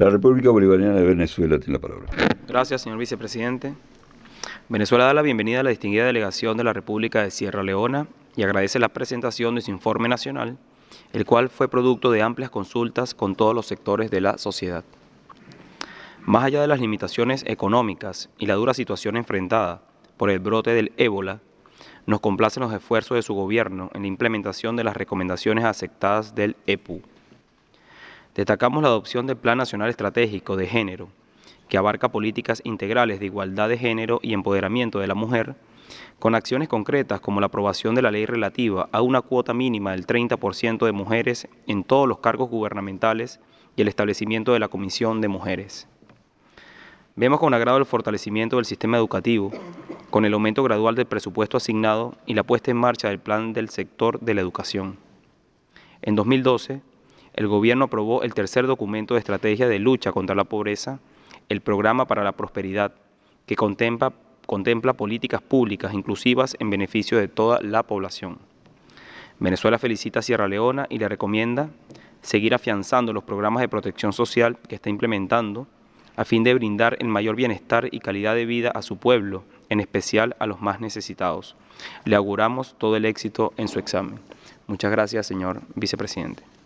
La República Bolivariana de Venezuela tiene la palabra. Gracias, señor vicepresidente. Venezuela da la bienvenida a la distinguida delegación de la República de Sierra Leona y agradece la presentación de su informe nacional, el cual fue producto de amplias consultas con todos los sectores de la sociedad. Más allá de las limitaciones económicas y la dura situación enfrentada por el brote del ébola, nos complacen los esfuerzos de su gobierno en la implementación de las recomendaciones aceptadas del EPU. Destacamos la adopción del Plan Nacional Estratégico de Género, que abarca políticas integrales de igualdad de género y empoderamiento de la mujer, con acciones concretas como la aprobación de la ley relativa a una cuota mínima del 30% de mujeres en todos los cargos gubernamentales y el establecimiento de la Comisión de Mujeres. Vemos con agrado el fortalecimiento del sistema educativo, con el aumento gradual del presupuesto asignado y la puesta en marcha del plan del sector de la educación. En 2012, el gobierno aprobó el tercer documento de estrategia de lucha contra la pobreza, el Programa para la Prosperidad, que contempla políticas públicas inclusivas en beneficio de toda la población. Venezuela felicita a Sierra Leona y le recomienda seguir afianzando los programas de protección social que está implementando a fin de brindar el mayor bienestar y calidad de vida a su pueblo, en especial a los más necesitados. Le auguramos todo el éxito en su examen. Muchas gracias, señor vicepresidente.